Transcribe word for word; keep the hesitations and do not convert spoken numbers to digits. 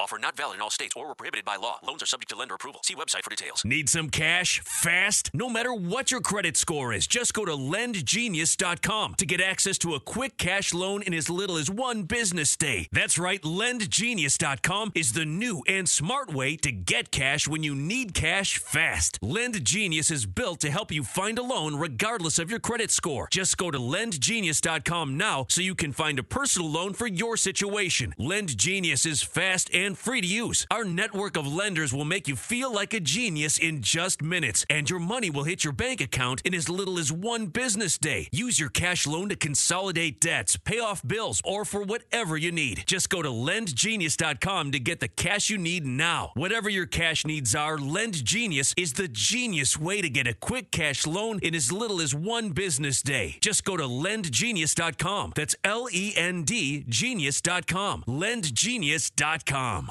Offer not valid in all states or were prohibited by law. Loans are subject to lender approval. See website for details. Need some cash fast? No matter what your credit score is, just go to lend genius dot com to get access to a quick cash loan in as little as one business day. That's right, lend genius dot com is the new and smart way to get cash when you need cash fast. LendGenius is built to help you find a loan regardless of your credit score. Just go to lend genius dot com now so you can find a personal loan for your situation. LendGenius is fast and free to use. Our network of lenders will make you feel like a genius in just minutes, and your money will hit your bank account in as little as one business day. Use your cash loan to consolidate debts, pay off bills, or for whatever you need. Just go to lend genius dot com to get the cash you need now. Whatever your cash needs are, LendGenius is the genius way to get a quick cash loan in as little as one business day. Just go to lend genius dot com. That's L E N D genius dot com. lend genius dot com.